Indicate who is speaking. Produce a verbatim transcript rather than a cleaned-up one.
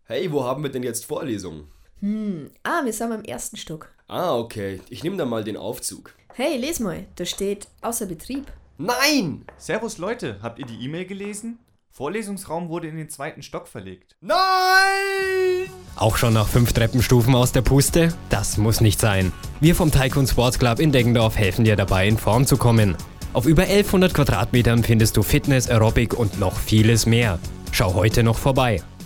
Speaker 1: Hey, wo haben wir denn jetzt Vorlesung?
Speaker 2: Hm, ah, wir sind am ersten Stock.
Speaker 1: Ah, okay. Ich nehme dann mal den Aufzug.
Speaker 2: Hey, les mal, da steht außer Betrieb.
Speaker 1: Nein!
Speaker 3: Servus Leute, habt ihr die E-Mail gelesen? Vorlesungsraum wurde in den zweiten Stock verlegt.
Speaker 1: Nein!
Speaker 4: Auch schon nach fünf Treppenstufen aus der Puste? Das muss nicht sein. Wir vom Taikun Sports Club in Deggendorf helfen dir dabei, in Form zu kommen. Auf über elfhundert Quadratmetern findest du Fitness, Aerobic und noch vieles mehr. Schau heute noch vorbei.